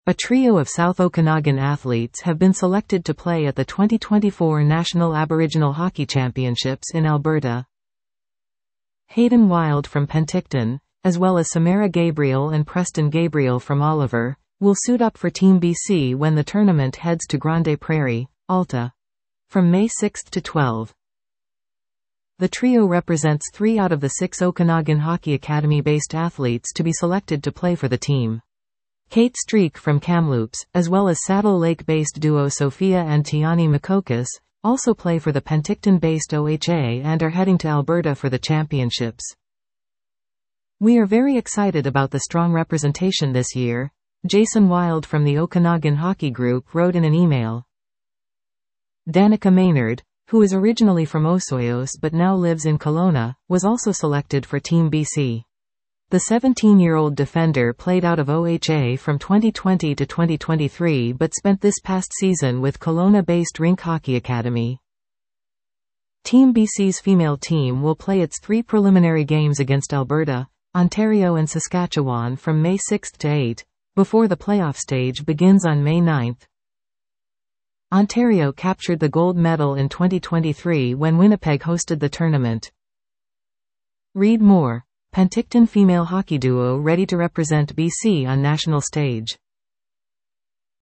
A trio of South Okanagan athletes have been selected to play at the 2024 National Aboriginal Hockey Championships in Alberta. Hayden Wild from Penticton, as well as Samara Gabriel and Preston Gabriel from Oliver, will suit up for Team BC when the tournament heads to Grande Prairie, Alta, from May 6 to 12. The trio represents 3 out of the 6 Okanagan Hockey Academy-based athletes to be selected to play for the team. Kate Streak from Kamloops, as well as Saddle Lake-based duo Sophia and Tiani Makokis, also play for the Penticton-based OHA and are heading to Alberta for the championships. "We are very excited about the strong representation this year," Jason Wild from the Okanagan Hockey Group wrote in an email. Danica Maynard, who is originally from Osoyoos but now lives in Kelowna, was also selected for Team BC. The 17-year-old defender played out of OHA from 2020 to 2023 but spent this past season with Kelowna-based Rink Hockey Academy. Team BC's female team will play its 3 preliminary games against Alberta, Ontario and Saskatchewan from May 6 to 8, before the playoff stage begins on May 9. Ontario captured the gold medal in 2023 when Winnipeg hosted the tournament. Read more. Penticton female hockey duo ready to represent BC on national stage.